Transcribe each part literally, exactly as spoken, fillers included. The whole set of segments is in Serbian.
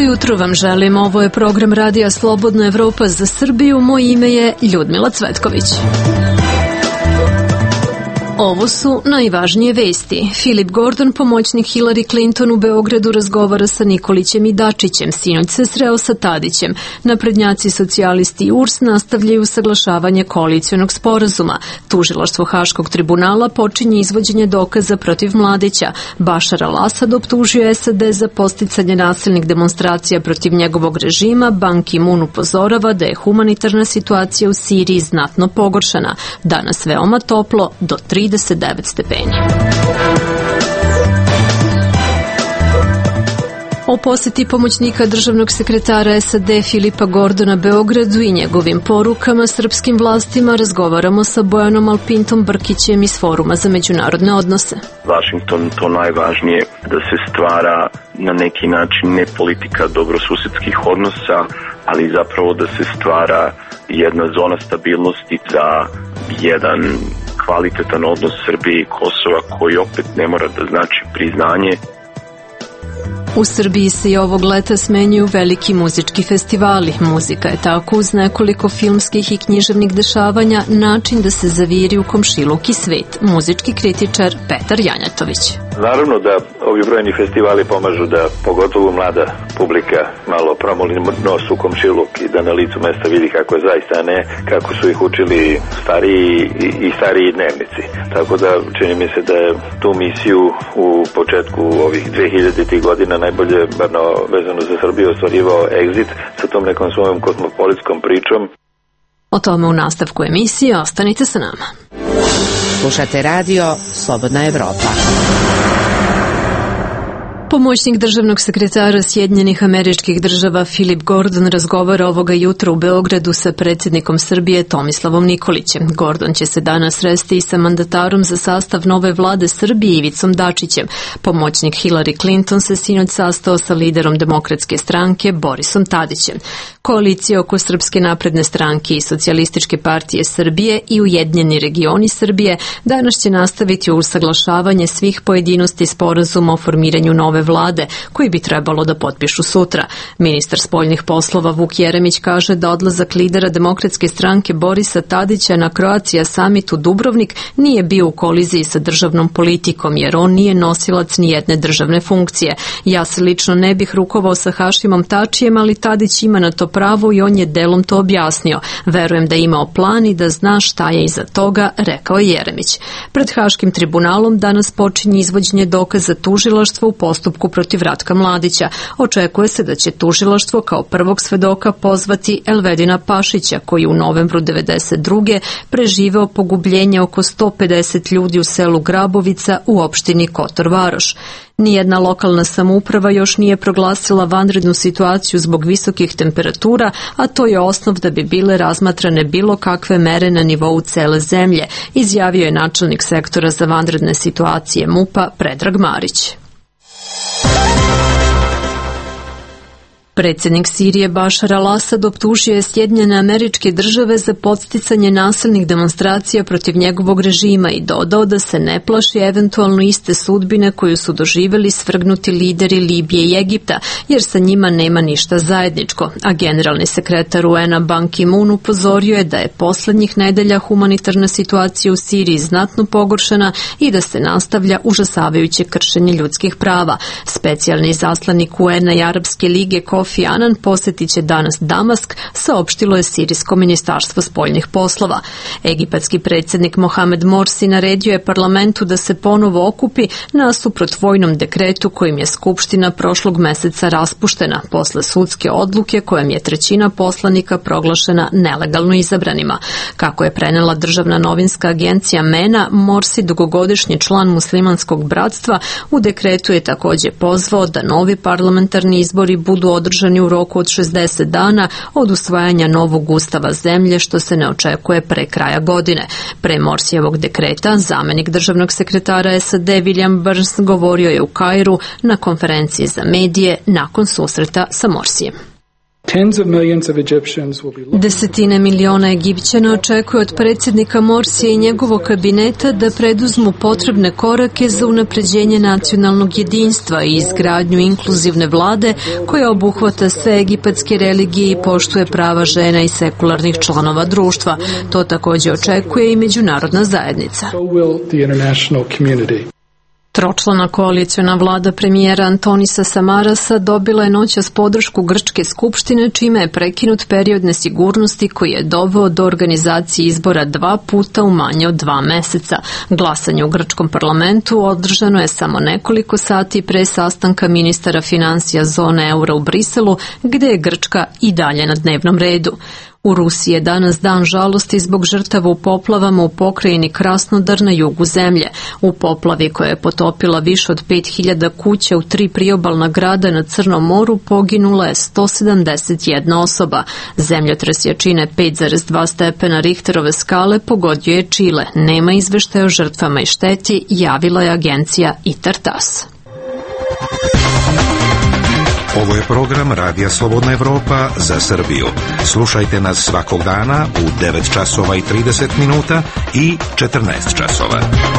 jutro vam želim, ovo je program Radija Slobodna Evropa za Srbiju, moje ime je Ljudmila Cvetković. Ovo su najvažnije vesti. Philip Gordon, pomoćnik Hillary Clinton u Beogradu, razgovara sa Nikolićem i Dačićem. Sinoć se sreo sa Tadićem. Naprednjaci, socijalisti i U R S nastavljaju saglašavanje koalicijonog sporazuma. Tužilaštvo Haškog tribunala počinje izvođenje dokaza protiv Mladića. Bašar al-Asad optužio S A D za podsticanje nasilnih demonstracija protiv njegovog režima. Ban Ki-moon upozorava da je humanitarna situacija u Siriji znatno pogoršana. Danas veoma toplo, do trideset devet stepeni. O poseti pomoćnika državnog sekretara S A D Filipa Gordona Beogradu i njegovim porukama srpskim vlastima razgovaramo sa Bojanom Alpintom Brkićem iz Foruma za međunarodne odnose. Washington to najvažnije da se stvara na neki način ne politika dobrosusedskih odnosa, ali zapravo da se stvara jedna zona stabilnosti za jedan kvalitetan odnos Srbije i Kosova koji opet ne mora da znači priznanje. U Srbiji se i ovog leta smenjuju veliki muzički festivali. Muzika je tako uz nekoliko filmskih i književnih dešavanja način da se zaviri u komšiluk i svet. Muzički kritičar Petar Janjatović. Naravno da ovi brojni festivali pomažu da pogotovo mlada publika malo promoli nos u komšiluk i da na licu mesta vidi kako je zaista, a ne kako su ih učili stariji i, i stariji dnevnici. Tako da čini mi se da je tu misiju u početku ovih dvehiljaditih godina najbolje, bar vezano za Srbiju, ostvarivao Exit sa tom nekom svojom kosmopolitskom pričom. O tome u nastavku emisije, ostanite sa nama. Slušate radio Slobodna Evropa. Pomoćnik državnog sekretara Sjedinjenih Američkih Država Philip Gordon razgovara ovoga jutra u Beogradu sa predsjednikom Srbije Tomislavom Nikolićem. Gordon će se danas sresti i sa mandatarom za sastav nove vlade Srbije Ivicom Dačićem. Pomoćnik Hillary Clinton se sinoć sastao sa liderom Demokratske stranke Borisom Tadićem. Koalicija oko Srpske napredne stranke i Socijalističke partije Srbije i Ujedinjeni regioni Srbije danas će nastaviti usaglašavanje svih pojedinosti sporazuma o formiranju nove vlade, koji bi trebalo da potpišu sutra. Ministar spoljnih poslova Vuk Jeremić kaže da odlazak lidera Demokratske stranke Borisa Tadića na Croatia Summit u Dubrovnik nije bio u koliziji sa državnom politikom, jer on nije nosilac ni jedne državne funkcije. Ja se lično ne bih rukovao sa Hašimom Tačijem, ali Tadić ima na to pravo i on je delom to objasnio. Verujem da je imao plan i da zna šta je iza toga, rekao je Jeremić. Pred Haškim tribunalom danas počinje izvođenje dokaza tužilaštva u postupku protiv Ratka Mladića. Očekuje se da će tužilaštvo kao prvog svedoka pozvati Elvedina Pašića, koji u novembru devedeset druge preživeo pogubljenje oko sto pedeset ljudi u selu Grabovica u opštini Kotor Varoš. Nijedna lokalna samouprava još nije proglasila vanrednu situaciju zbog visokih temperatura, a to je osnov da bi bile razmatrane bilo kakve mere na nivou cele zemlje, izjavio je načelnik sektora za vanredne situacije MUP-a Predrag Marić. Predsjednik Sirije Bašar al-Asad optužio je Sjedinjene Američke Države za podsticanje nasilnih demonstracija protiv njegovog režima i dodao da se ne plaši eventualno iste sudbine koju su doživjeli svrgnuti lideri Libije i Egipta, jer sa njima nema ništa zajedničko. A generalni sekretar U N-a Ban Ki-moon upozorio je da je poslednjih nedelja humanitarna situacija u Siriji znatno pogoršana i da se nastavlja užasavajuće kršenje ljudskih prava. Specijalni izaslanik U N-a i Arapske lige Kofi Anan posjetit će danas Damask, saopštilo je Sirijsko ministarstvo spoljnih poslova. Egipatski predsjednik Mohamed Morsi naredio je parlamentu da se ponovo okupi nasuprot vojnom dekretu kojim je Skupština prošlog meseca raspuštena posle sudske odluke kojom je trećina poslanika proglašena nelegalno izabranima. Kako je prenela državna novinska agencija MENA, Morsi, dugogodišnji član muslimanskog bratstva, u dekretu je također pozvao da novi parlamentarni izbori budu održani u roku od šezdeset dana od usvajanja novog ustava zemlje, što se ne očekuje pre kraja godine. Pre Morsijevog dekreta, zamenik državnog sekretara S A D William Burns govorio je u Kairu na konferenciji za medije nakon susreta sa Morsijem. Desetine miliona Egipćana očekuje od predsjednika Morsija i njegovog kabineta da preduzmu potrebne korake za unapređenje nacionalnog jedinstva i izgradnju inkluzivne vlade koja obuhvata sve egipatske religije i poštuje prava žena i sekularnih članova društva. To također očekuje i međunarodna zajednica. Tročlana koaliciona vlada premijera Antonisa Samarasa dobila je noćas podršku Grčke skupštine, čime je prekinut period nesigurnosti koji je doveo do organizacije izbora dva puta u manje od dva meseca. Glasanje u grčkom parlamentu održano je samo nekoliko sati pre sastanka ministara financija zone eura u Briselu, gde je Grčka i dalje na dnevnom redu. U Rusiji je danas dan žalosti zbog žrtava u poplavama u pokrajini Krasnodar na jugu zemlje. U poplavi koja je potopila više od pet hiljada kuća u tri priobalna grada na Crnom moru poginula je sto sedamdeset jedna osoba. Zemljotres jačine pet zarez dva stepena Richterove skale pogodio je Čile. Nema izveštaja o žrtvama i šteti, javila je agencija ITAR-TASS. Ovo je program Radija Slobodna Evropa za Srbiju. Slušajte nas svakog dana u devet časova i trideset minuta i četrnaest časova.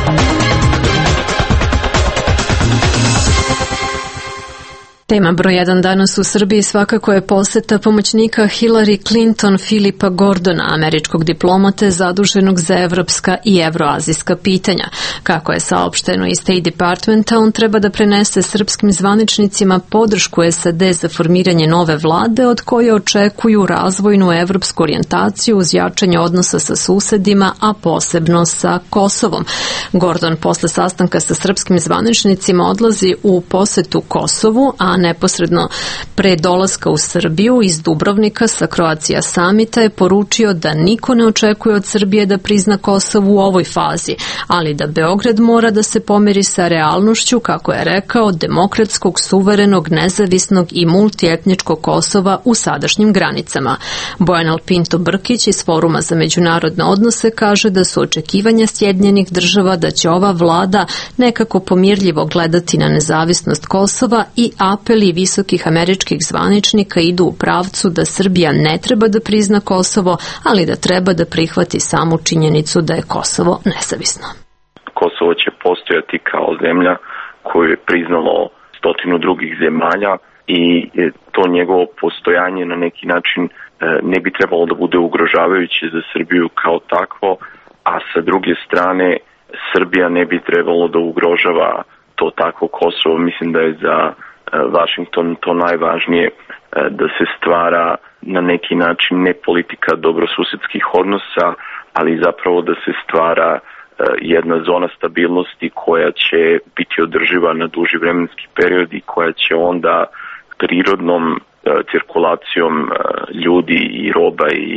Tema broj jedan danas u Srbiji svakako je poseta pomoćnika Hillary Clinton Filipa Gordona, američkog diplomate zaduženog za evropska i evroazijska pitanja. Kako je saopšteno iz State Departmenta, on treba da prenese srpskim zvaničnicima podršku S A D za formiranje nove vlade od koje očekuju razvojnu evropsku orijentaciju uz jačanje odnosa sa susedima, a posebno sa Kosovom. Gordon posle sastanka sa srpskim zvaničnicima odlazi u posetu Kosovu, a neposredno pre dolaska u Srbiju iz Dubrovnika sa Croatia Summita je poručio da niko ne očekuje od Srbije da prizna Kosovo u ovoj fazi, ali da Beograd mora da se pomeri sa realnošću, kako je rekao, demokratskog, suverenog, nezavisnog i multietničkog Kosova u sadašnjim granicama. Bojan Pinto Brkić iz Foruma za međunarodne odnose kaže da su očekivanja Sjedinjenih država da će ova vlada nekako pomirljivo gledati na nezavisnost Kosova i apeli visokih američkih zvaničnika idu u pravcu da Srbija ne treba da prizna Kosovo, ali da treba da prihvati samu činjenicu da je Kosovo nezavisno. Kosovo će postojati kao zemlja koju je priznalo stotinu drugih zemalja i to njegovo postojanje na neki način ne bi trebalo da bude ugrožavajuće za Srbiju kao takvo, a sa druge strane Srbija ne bi trebalo da ugrožava to takvo Kosovo. Mislim da je za Washington to najvažnije, da se stvara na neki način ne politika dobrosusedskih odnosa, ali zapravo da se stvara jedna zona stabilnosti koja će biti održiva na duži vremenski period i koja će onda prirodnom cirkulacijom ljudi i roba i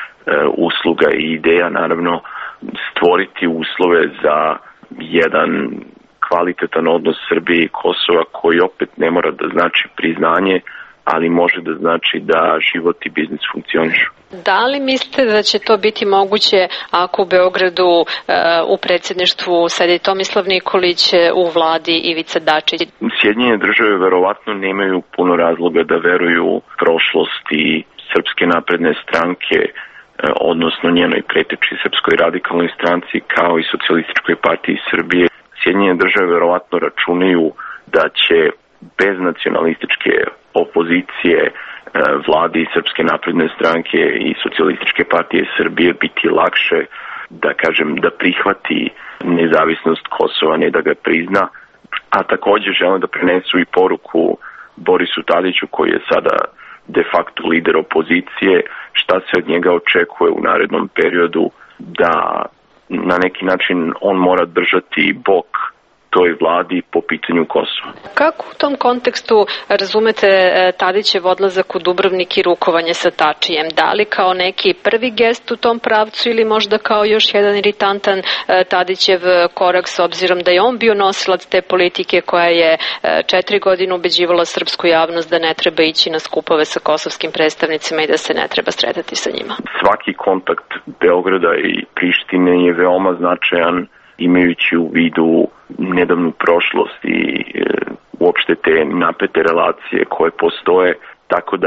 usluga i ideja naravno stvoriti uslove za jedan kvalitetan odnos Srbije i Kosova koji opet ne mora da znači priznanje, ali može da znači da život i biznis funkcionišu. Da li mislite da će to biti moguće ako u Beogradu uh, u predsjedništvu sedi Tomislav Nikolić, u vladi Ivica Dačić? Sjedinjene države verovatno nemaju puno razloga da veruju prošlosti Srpske napredne stranke, odnosno njenoj preteči Srpskoj radikalnoj stranci kao i Socijalističkoj partiji Srbije. Sjedinjene države verovatno računaju da će bez nacionalističke opozicije vladi Srpske napredne stranke i Socijalističke partije Srbije biti lakše, da kažem, da prihvati nezavisnost Kosova, ne da ga prizna, a također žele da prenesu i poruku Borisu Tadiću, koji je sada de facto lider opozicije, šta se od njega očekuje u narednom periodu, da na neki način on mora držati bok toj vladi po pitanju Kosova. Kako u tom kontekstu razumete Tadićev odlazak u Dubrovnik i rukovanje sa Tačijem? Da li kao neki prvi gest u tom pravcu ili možda kao još jedan iritantan Tadićev korak s obzirom da je on bio nosilac te politike koja je četiri godine ubeđivala srpsku javnost da ne treba ići na skupove sa kosovskim predstavnicima i da se ne treba sretati sa njima? Svaki kontakt Beograda i Prištine je veoma značajan, imajući u vidu nedavnu prošlost i e, uopšte te napete relacije koje postoje, tako da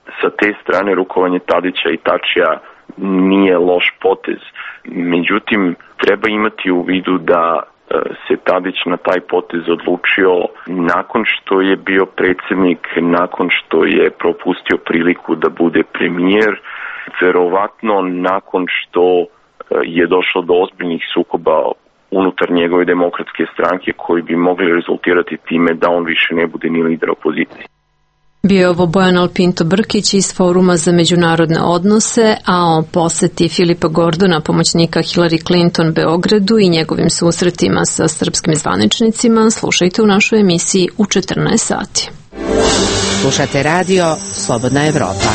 sa te strane rukovanje Tadića i Tačija nije loš potez. Međutim, treba imati u vidu da se Tadić na taj potez odlučio nakon što je bio predsjednik, nakon što je propustio priliku da bude premijer, verovatno nakon što je došlo do ozbiljnih sukoba unutar njegove demokratske stranke koji bi mogli rezultirati time da on više ne bude ni lider opozicije. Bio je ovo Bojan Alpinto Brkić iz Foruma za međunarodne odnose, a o poseti Filipa Gordona, pomoćnika Hillary Clinton Beogradu i njegovim susretima sa srpskim zvaničnicima slušajte u našoj emisiji u četrnaest sati. Slušate radio Slobodna Evropa.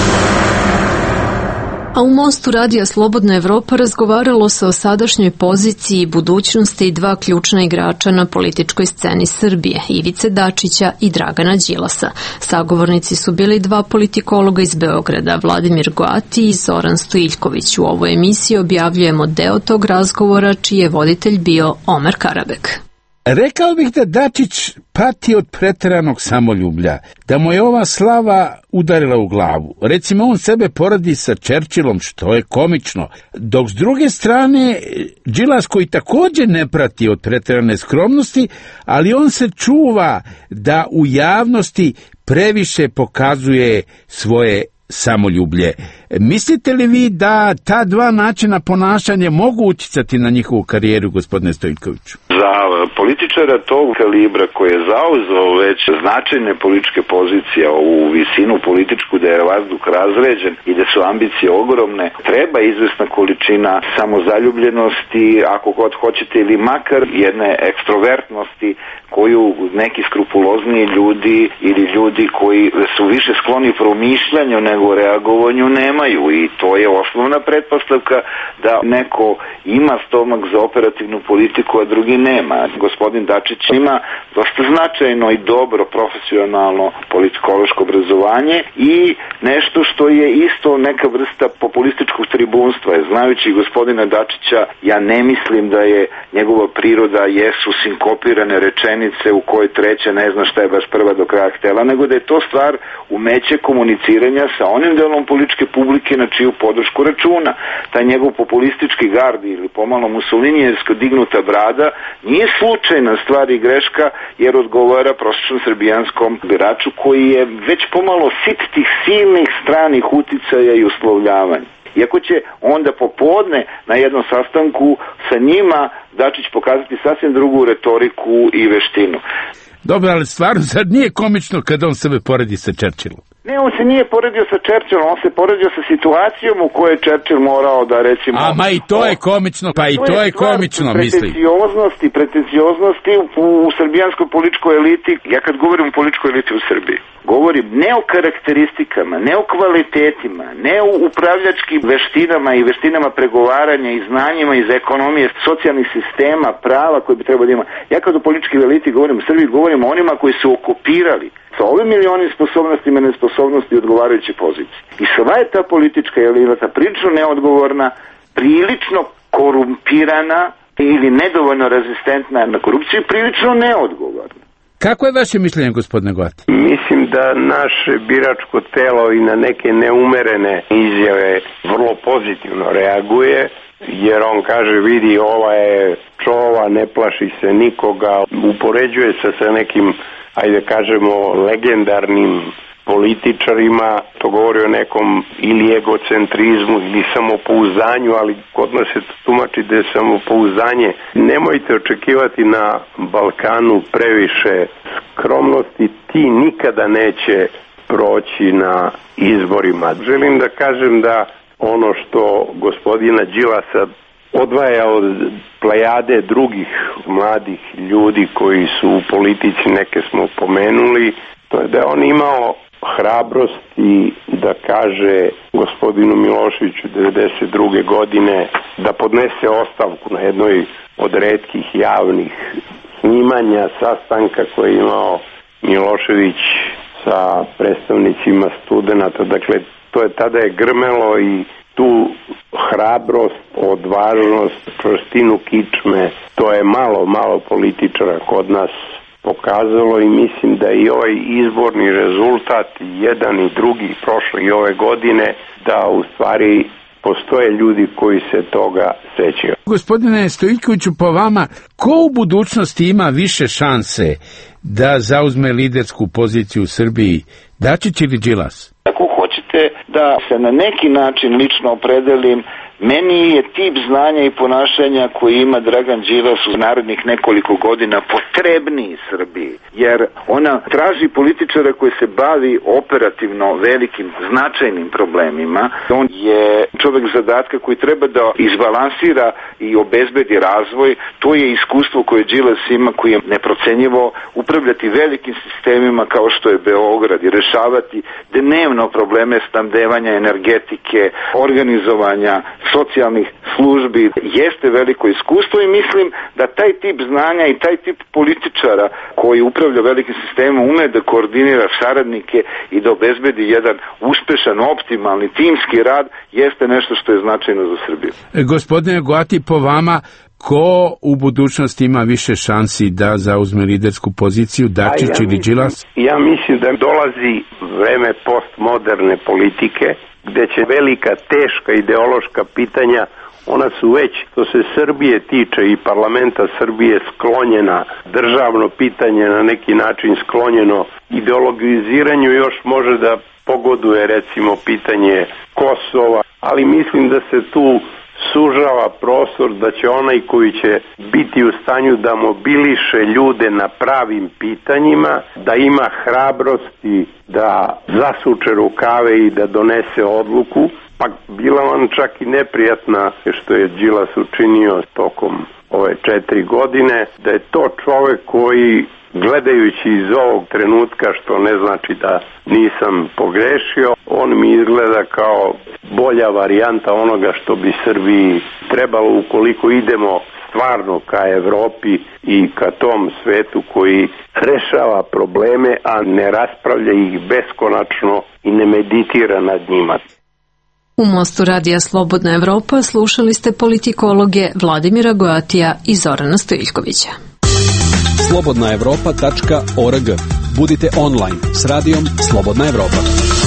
A u Mostu radija Slobodna Evropa razgovaralo se o sadašnjoj poziciji i budućnosti dva ključna igrača na političkoj sceni Srbije, Ivice Dačića i Dragana Đilasa. Sagovornici su bili dva politikologa iz Beograda, Vladimir Goati i Zoran Stojiljković. U ovoj emisiji objavljujemo deo tog razgovora čiji je voditelj bio Omer Karabek. Rekao bih da Dačić pati od preteranog samoljublja, da mu je ova slava udarila u glavu. Recimo, on sebe poradi sa Churchillom, što je komično, dok s druge strane Đilas, koji također ne prati od preterane skromnosti, ali on se čuva da u javnosti previše pokazuje svoje samoljublje. Mislite li vi da ta dva načina ponašanja mogu utjecati na njihovu karijeru, gospodine Stojiljkoviću? Za političara tog kalibra koji je zauzeo već značajne političke pozicije u visinu političku, da je vazduh razređen i da su ambicije ogromne, treba izvesna količina samozaljubljenosti, ako god hoćete, ili makar jedne ekstrovertnosti koju neki skrupulozniji ljudi ili ljudi koji su više skloni promišljanju nego reagovanju nemaju, i to je osnovna pretpostavka da neko ima stomak za operativnu politiku, a drugi nema. Gospodin Dačić ima dosta značajno i dobro profesionalno politikološko obrazovanje i nešto što je isto neka vrsta populističkog tribunstva. Znajući gospodina Dačića, ja ne mislim da je njegova priroda jesu sinkopirane rečenice u kojoj treća ne zna šta je baš prva do kraja htela, nego da je to stvar umeće komuniciranja sa onim delom političke publike na čiju podršku računa. Taj njegov populistički gard ili pomalo musolinijevsko dignuta brada nije slučajna stvar i greška, jer odgovara prosječnom srbijanskom biraču koji je već pomalo sit tih silnih stranih uticaja i uslovljavanja. Iako će onda popodne na jednom sastanku sa njima Dačić pokazati sasvim drugu retoriku i veštinu. Dobro, ali stvarno, sad nije komično kada on sebe poredi sa Churchillom? Ne, on se nije poredio sa Churchillom, on se poredio sa situacijom u kojoj je Churchill morao da, recimo... A, ma i to je komično, pa i to, to je, je komično, mislim. Pretencioznosti, pretencioznosti u, u srbijanskoj političkoj eliti, ja kad govorim o političkoj eliti u Srbiji, govorim ne o karakteristikama, ne o kvalitetima, ne o upravljačkim veštinama i veštinama pregovaranja i znanjima iz ekonomije, socijalnih sistema, prava koje bi trebalo da ima. Ja kad o političkoj eliti govorim u Srbiji, govorim o onima koji su okupirali sa ovim milionim sposobnostima i nesposobnosti odgovarajuće pozicije. I sva je ta politička elita prilično neodgovorna, prilično korumpirana ili nedovoljno rezistentna na korupciju, prilično neodgovorna. Kako je vaše mišljenje, gospodine Goati? Mislim da naše biračko telo i na neke neumerene izjave vrlo pozitivno reaguje, jer on kaže, vidi, ova je čova, ne plaši se nikoga, upoređuje se sa nekim, ajde kažemo, legendarnim političarima, to govori o nekom ili egocentrizmu ili samopouzdanju, ali kod nas se tumači da je samopouzdanje. Nemojte očekivati na Balkanu previše skromnosti, ti nikada neće proći na izborima. Želim da kažem da ono što gospodina Đilasa odvaja od plejade drugih mladih ljudi koji su u politici, neke smo pomenuli, to je da je on imao hrabrosti da kaže gospodinu Miloševiću devedeset druge godine da podnese ostavku na jednoj od retkih javnih snimanja sastanka koje je imao Milošević sa predstavnicima studenata. Dakle, to je tada je grmelo i tu hrabrost, odvažnost, prostinu kičme, to je malo, malo političara kod nas pokazalo i mislim da i ovaj izborni rezultat, jedan i drugi, prošle i ove godine, da u stvari postoje ljudi koji se toga sećaju. Gospodine Stojiljkoviću, po vama, ko u budućnosti ima više šanse da zauzme lidersku poziciju u Srbiji, Dačić ili Đilas? Ako hoćete da se na neki način lično opredelim, meni je tip znanja i ponašanja koji ima Dragan Đilas u narednih nekoliko godina potrebniji Srbiji, jer ona traži političara koji se bavi operativno velikim, značajnim problemima. On je čovek zadatka koji treba da izbalansira i obezbedi razvoj. To je iskustvo koje Đilas ima, koji je neprocenjivo, upravljati velikim sistemima kao što je Beograd i rešavati dnevno probleme snabdevanja, energetike, organizovanja socijalnih službi. Jeste veliko iskustvo i mislim da taj tip znanja i taj tip političara koji upravlja velikim sistemom ume da koordinira saradnike i da obezbedi jedan uspešan, optimalni timski rad, jeste nešto što je značajno za Srbiju. E, gospodine Goati, po vama, ko u budućnosti ima više šansi da zauzme lidersku poziciju, Dačić ja ili Đilas? Ja mislim da dolazi vreme postmoderne politike, gde će velika, teška ideološka pitanja, ona su već, što se Srbije tiče i parlamenta Srbije, sklonjena, državno pitanje na neki način sklonjeno ideologiziranju, još može da pogoduje recimo pitanje Kosova, ali mislim da se tu sužava prostor, da će onaj koji će biti u stanju da mobiliše ljude na pravim pitanjima, da ima hrabrosti da zasuče rukave i da donese odluku, pa bila on čak i neprijatna što je Đilas učinio tokom ove četiri godine, da je to čovek koji, gledajući iz ovog trenutka, što ne znači da nisam pogrešio, on mi izgleda kao bolja varijanta onoga što bi Srbiji trebalo ukoliko idemo stvarno ka Evropi i ka tom svetu koji rešava probleme, a ne raspravlja ih beskonačno i ne meditira nad njima. U Mostu radija Slobodna Evropa slušali ste politikologe Vladimira Goatija i Zorana Stojiljkovića. slobodna evropa tačka org. Budite online s radijom Slobodna Evropa.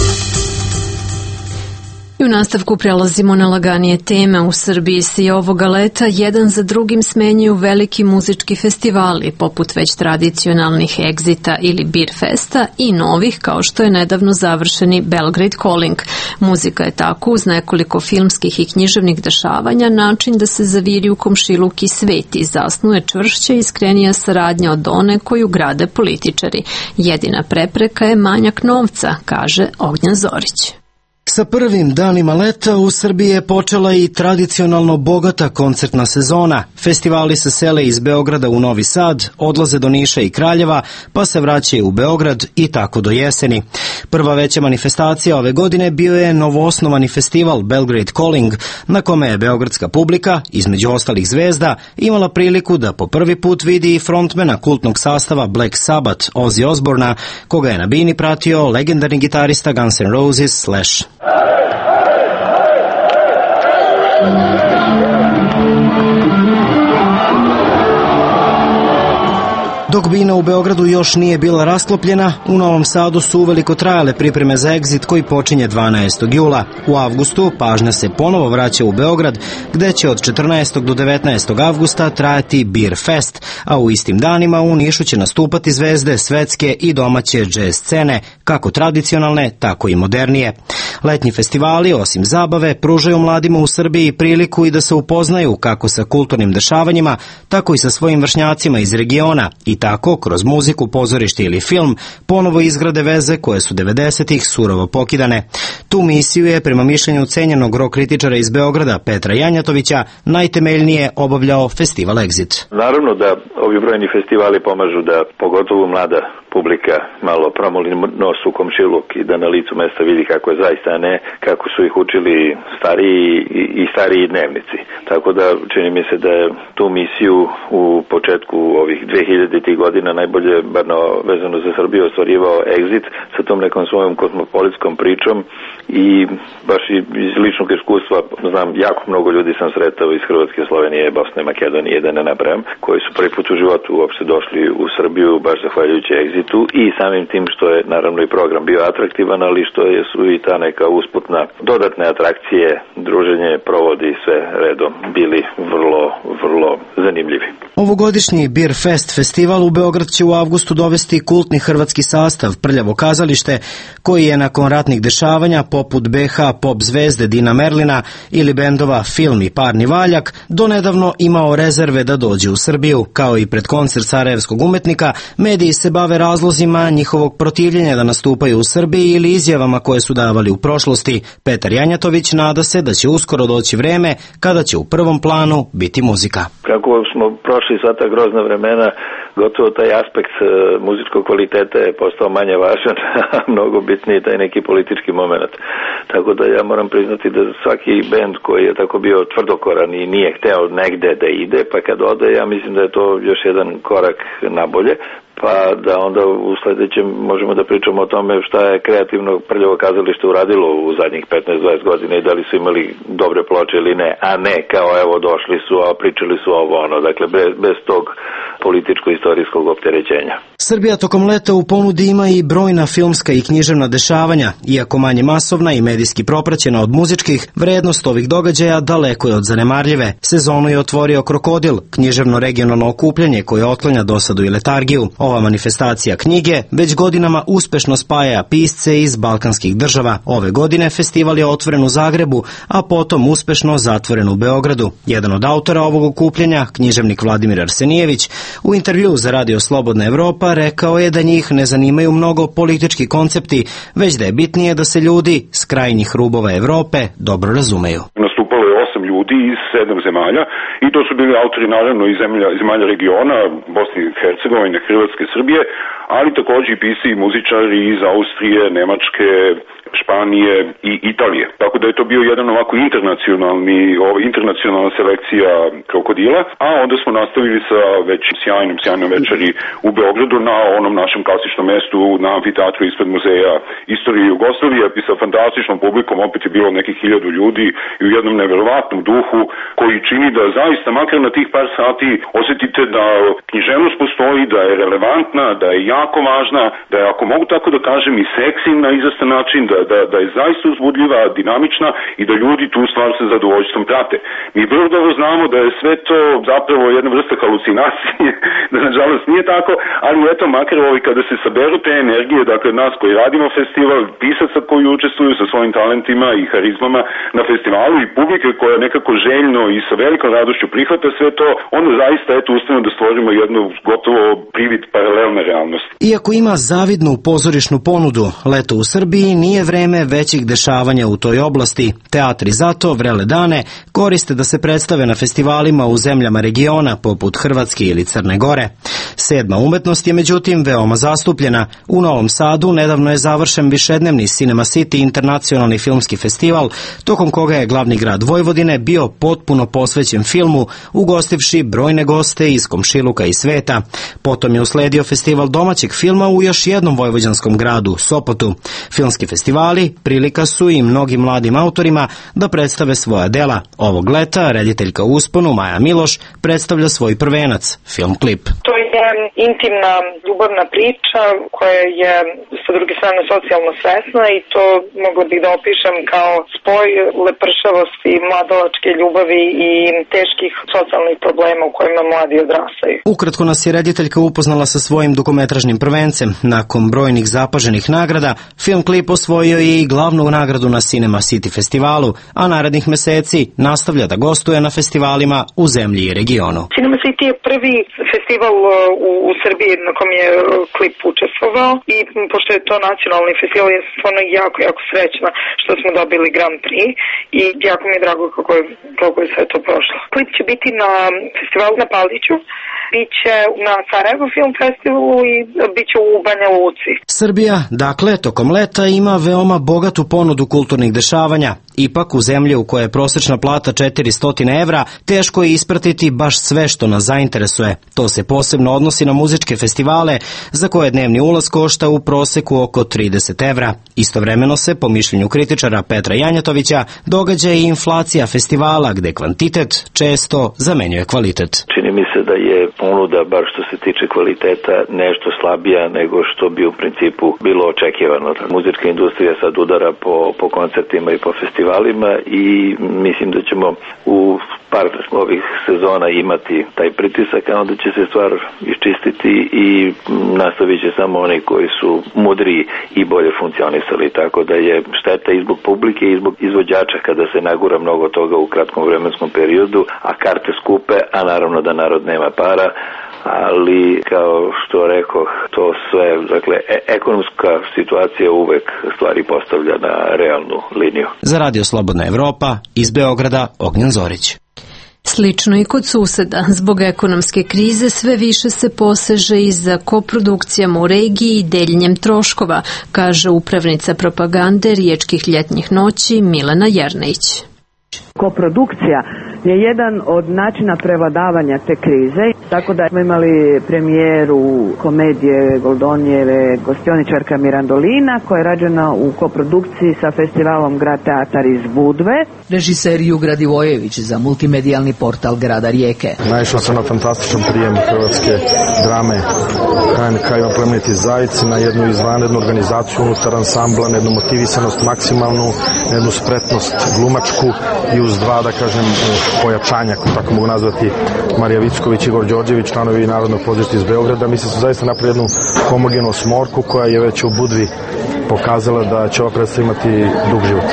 I u nastavku prelazimo na laganije teme. U Srbiji se i ovoga leta jedan za drugim smenjuju veliki muzički festivali, poput već tradicionalnih Exita ili Beer Festa i novih, kao što je nedavno završeni Belgrade Calling. Muzika je tako, uz nekoliko filmskih i književnih dešavanja, način da se zaviri u komšiluk i svet i zasnuje čvršća i iskrenija saradnja od one koju grade političari. Jedina prepreka je manjak novca, kaže Ognjen Zorić. Sa prvim danima leta u Srbiji je počela i tradicionalno bogata koncertna sezona. Festivali se sele iz Beograda u Novi Sad, odlaze do Niša i Kraljeva, pa se vraćaju u Beograd i tako do jeseni. Prva veća manifestacija ove godine bio je novoosnovani festival Belgrade Calling, na kome je beogradska publika, između ostalih zvezda, imala priliku da po prvi put vidi i frontmena kultnog sastava Black Sabbath, Ozzy Osbourna, koga je na bini pratio legendarni gitarista Guns N' Roses Slash. Dok bina u Beogradu još nije bila rasklopljena, u Novom Sadu su uveliko trajale pripreme za Exit koji počinje dvanaestog jula. U avgustu pažnja se ponovo vraća u Beograd, gde će od četrnaestog do devetnaestog avgusta trajati Beer Fest, a u istim danima u Nišu će nastupati zvezde svetske i domaće jazz scene, kako tradicionalne, tako i modernije. Letnji festivali, osim zabave, pružaju mladima u Srbiji priliku i da se upoznaju kako sa kulturnim dešavanjima, tako i sa svojim vršnjacima iz regiona i tako, kroz muziku, pozorište ili film, ponovo izgrade veze koje su devedesetih surovo pokidane. Tu misiju je, prema mišljenju cenjenog rock kritičara iz Beograda Petra Janjatovića, najtemeljnije obavljao festival Exit. Naravno da ovi brojni festivali pomažu da pogotovo mlada publika malo promoli nos u komšiluk i da na licu mesta vidi kako je zaista a ne kako su ih učili stariji i stariji dnevnici. Tako da čini mi se da je tu misiju u početku ovih dvehiljaditih godina najbolje, bar vezano za Srbiju, ostvarivao Exit sa tom nekom svojom kosmopolitskom pričom i baš iz ličnog iskustva znam, jako mnogo ljudi sam sretao iz Hrvatske, Slovenije, Bosne, Makedonije, da ne nabrajam, koji su prvi put u životu uopšte došli u Srbiju baš zahvaljujući Exitu i samim tim što je naravno i program bio atraktivan, ali što je su i ta neka usputna dodatne atrakcije, druženje, provodi sve redom bili vrlo, vrlo zanimljivi. Ovogodišnji Beer Fest festival u Beograd će u avgustu dovesti kultni hrvatski sastav Prljavo kazalište, koji je nakon ratnih dešavanja poput be ha pop zvezde Dina Merlina ili bendova Film i Parni valjak donedavno imao rezerve da dođe u Srbiju. Kao i pred koncert sarajevskog umetnika, mediji se bave razlozima njihovog protivljenja da nastupaju u Srbiji ili izjavama koje su davali u prošlosti. Petar Janjatović nada se da će uskoro doći vreme kada će u prvom planu biti muzika. Kako smo prošli sva ta grozna vremena, gotovo taj aspekt muzičkog kvaliteta je postao manje važan, a mnogo bitniji taj neki politički moment. Tako da ja moram priznati da svaki bend koji je tako bio tvrdokoran i nije hteo negde da ide, pa kad ode, ja mislim da je to još jedan korak nabolje, pa da onda u sledećem možemo da pričamo o tome šta je kreativno Prljavo kazalište uradilo u zadnjih petnaest do dvadeset godina i da li su imali dobre ploče ili ne, a ne kao evo došli su, a pričali su ovo ono, dakle bez, bez tog političko-istorijskog opterećenja. Srbija tokom leta u ponudi ima i brojna filmska i književna dešavanja, iako manje masovna i medijski propraćena od muzičkih, vrednost ovih događaja daleko je od zanemarljive. Sezonu je otvorio Krokodil, književno regionalno okupljanje koje otklanja dosadu i letargiju. Ova manifestacija knjige već godinama uspešno spaja pisce iz balkanskih država. Ove godine festival je otvoren u Zagrebu, a potom uspešno zatvoren u Beogradu. Jedan od autora ovog okupljanja, književnik Vladimir Arsenijević, u intervju za Radio Slobodna Evropa rekao je da njih ne zanimaju mnogo politički koncepti, već da je bitnije da se ljudi s krajnjih rubova Evrope dobro razumeju. Nastupalo je osam ljudi iz sedam zemalja i to su bili autori naravno iz zemalja, zemalja regiona, Bosne i Hercegovine, Hrvatske, Srbije, ali takođe i pisci i muzičari iz Austrije, Nemačke, Španije i Italije. Tako da je to bio jedan ovako internacionalni, ovo, internacionalna selekcija Krokodila, a onda smo nastavili sa već sjajnim, sjajnom večeri u Beogradu na onom našem klasičnom mestu na amfiteatru ispred muzeja istorije Jugoslavije i sa fantastičnom publikom, opet je bilo nekih hiljadu ljudi i u jednom neverovatnom duhu koji čini da zaista makar na tih par sati osetite da književnost postoji, da je relevantna, da je jako važna, da je, ako mogu tako da kažem, i seksi na izvestan način, da Da, da je zaista uzbudljiva, dinamična i da ljudi tu stvar sa zadovoljstvom prate. Mi vrlo dobro znamo da je sve to zapravo jedna vrsta halucinacije, da nažalost nije tako, ali eto, makar ovi kada se saberu te energije, dakle nas koji radimo festival, pisaca koji učestvuju sa svojim talentima i harizmama na festivalu i publike koja nekako željno i sa velikom radošću prihvata sve to, onda zaista eto ustavimo da stvorimo jednu gotovo privid paralelne realnosti. Iako ima zavidnu pozorišnu ponudu, leto u Srbiji nije vreme većih dešavanja u toj oblasti. Teatri zato vrele dane koriste da se predstave na festivalima u zemljama regiona poput Hrvatske ili Crne Gore. Sedma umetnost je međutim veoma zastupljena. U Novom Sadu nedavno je završen višednevni Cinema City internacionalni filmski festival, tokom koga je glavni grad Vojvodine bio potpuno posvećen filmu, ugostivši brojne goste iz komšiluka i sveta. Potom je usledio festival domaćeg filma u još jednom vojvođanskom gradu, Sopotu. Filmski festivali prilika su i mnogim mladim autorima da predstave svoja dela. Ovog leta rediteljka u Usponu Maja Miloš predstavlja svoj prvenac, film klip. To je intimna ljubavna priča koja je sa druge strane socijalno svesna i to mogu bih da opišem kao spoj lepršavosti, mladalačke ljubavi i teških socijalnih problema u kojima mladi odrastaju. Ukratko nas je rediteljka upoznala sa svojim dugometražnim prvencem. Nakon brojnih zapaženih nagrada, film klip osvojio je i glavnu nagradu na Cinema City festivalu, a narednih meseci nastavlja da gostuje na festivalima u zemlji i regionu. Cinema City je prvi festival u, u Srbiji na kom je klip učestvovao i pošto je to nacionalni festival, ja sam stvarno jako, jako srećna što smo dobili Grand Prix i jako mi je drago kako je, kako je sve to prošlo. Klip će biti na festivalu na Paliću biće na Sarajevo Film Festivalu i biće u Banja Luci. Srbija, dakle, tokom leta ima veoma bogatu ponudu kulturnih dešavanja. Ipak, u zemlji u kojoj je prosečna plata četiristo evra, teško je ispratiti baš sve što nas zainteresuje. To se posebno odnosi na muzičke festivale, za koje dnevni ulaz košta u proseku oko trideset evra. Istovremeno se, po mišljenju kritičara Petra Janjatovića, događa i inflacija festivala, gde kvantitet često zamenjuje kvalitet. Čini mi se da je ponuda, bar što se tiče kvaliteta, nešto slabija nego što bi u principu bilo očekivano. Muzička industrija sad udara po, po koncertima i po festivalima i mislim da ćemo u par ovih sezona imati taj pritisak, a onda će se stvar iščistiti i nastavit će samo oni koji su mudriji i bolje funkcionisali, tako da je šteta i zbog publike i zbog izvođača kada se nagura mnogo toga u kratkom vremenskom periodu, a karte skupe, a naravno da narod nema para, ali kao što rekoh, to sve, dakle, e- ekonomska situacija uvek stvari postavlja na realnu liniju. Za Radio Slobodna Evropa, iz Beograda, Ognjen Zorić. Slično i kod suseda, zbog ekonomske krize sve više se poseže i za koprodukcijama u regiji i deljenjem troškova, kaže upravnica propagande Riječkih ljetnjih noći Milena Jernejić. Koprodukcija je jedan od načina prevladavanja te krize, tako da smo imali premijeru komedije Goldonijeve Gostioničarka Mirandolina, koja je rađena u koprodukciji sa festivalom Grad Teatar iz Budve. Režiser Jugra Divojević za multimedijalni portal grada Rijeke. Naišao sam na fantastičan prijem hrvatske drame K N K Ivan Plemeniti Zajec, na jednu izvanrednu organizaciju unutar ansambla, na jednu motivisanost maksimalnu, na jednu spretnost glumačku i uz dva, da kažem, pojačanja, ako tako mogu nazvati, Marija Vicković i Igor Đorđević, članovi Narodnog pozorišta iz Beograda. Mislim da su zaista napravili jednu homogenu osmorku koja je već u Budvi pokazala da će ova predstava imati dug život.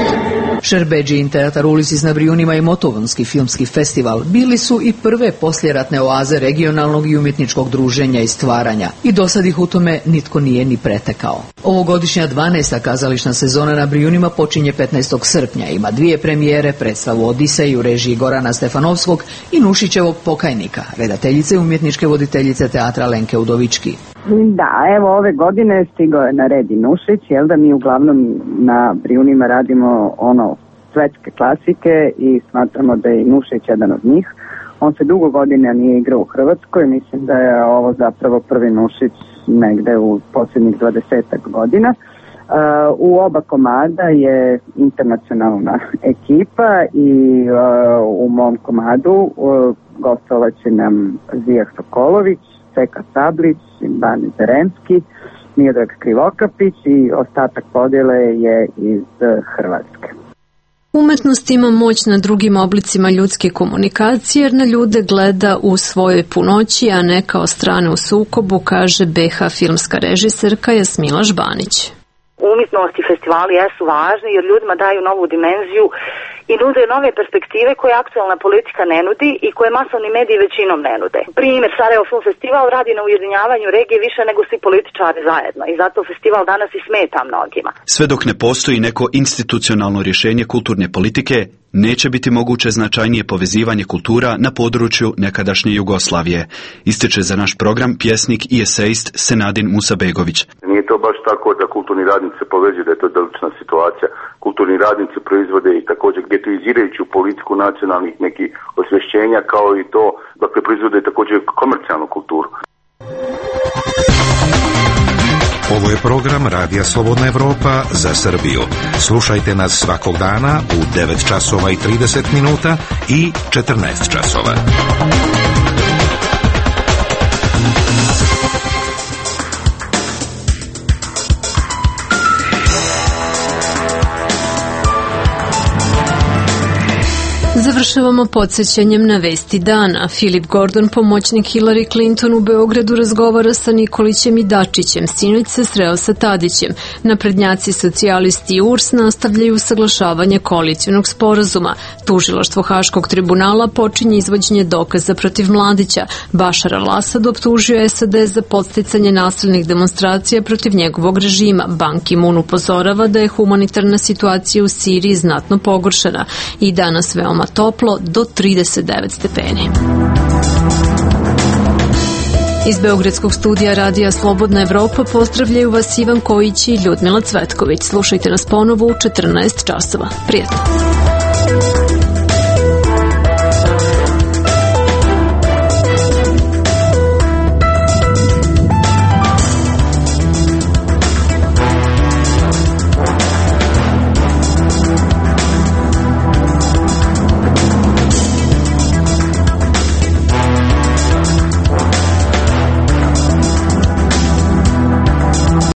Šerbedžijin teatar Ulisis na Brijunima i Motovunski filmski festival bili su i prve posljeratne oaze regionalnog i umjetničkog druženja i stvaranja i dosad ih u tome nitko nije ni pretekao. Ovogodišnja dvanaesta kazališna sezona na Brijunima počinje petnaestog srpnja. Ima dvije premijere, predstavu Odiseju u režiji Gorana Stefanovskog i Nušićevog Pokajnika, redateljice i umjetničke voditeljice teatra Lenke Udovički. Da, evo ove godine stigao je na red i Nušić, jel da mi uglavnom na Brijunima radimo ono svetske klasike i smatramo da je i Nušić jedan od njih. On se dugo godina nije igrao u Hrvatskoj, mislim da je ovo zapravo prvi Nušić negde u posljednjih dvadesetak godina. Uh, u oba komada je internacionalna ekipa i uh, u mom komadu uh, gostovaće nam Zijah Sokolović, Seka Sablić, Bane Zerenski, Miodrag Krivokapić i ostatak podjele je iz Hrvatske. Umetnost ima moć na drugim oblicima ljudske komunikacije jer na ljude gleda u svojoj punoći, a ne kao strane u sukobu, kaže B H filmska režiserka Jasmila Žbanić. Umjetnost i festivali jesu važni jer ljudima daju novu dimenziju i nude nove perspektive koje aktualna politika ne nudi i koje masovni mediji većinom ne nude. Primjer, Sarajevo Film Festival radi na ujedinjavanju regije više nego svi političari zajedno i zato festival danas i smeta mnogima. Sve dok ne postoji neko institucionalno rješenje kulturne politike, neće biti moguće značajnije povezivanje kultura na području nekadašnje Jugoslavije, ističe za naš program pjesnik i esejist Senadin Musabegović. Nije to baš tako da kulturni radnici se povezuju, da je to delična situacija. Kulturni radnici proizvode i također getoizirajuću politiku nacionalnih nekih osvješćenja, kao i to, dakle, proizvode također komercijalnu kulturu. Ovo je program Radija Slobodna Evropa za Srbiju. Slušajte nas svakog dana u devet časova i trideset minuta i četrnaest časova. Završavamo podsjećanjem na vesti dana. Philip Gordon, pomoćnik Hillary Clinton u Beogradu, razgovara sa Nikolićem i Dačićem. Sinoć se sreo sa Tadićem. Naprednjaci, socijalisti i U R S nastavljaju usaglašavanje koalicionog sporazuma. Tužilaštvo Haškog tribunala počinje izvođenje dokaza protiv Mladića. Bašar al-Asad optužio S A D za podsticanje nasilnih demonstracija protiv njegovog režima. Ban Ki-moon upozorava da je humanitarna situacija u Siriji znatno pogoršana i danas veoma toplo do trideset devet stepeni. Iz Beogradskog studija Radija Slobodna Evropa pozdravljaju vas Ivan Kojić i Ljudmila Cvetković. Slušajte nas ponovo u četrnaest časova. Prijatno.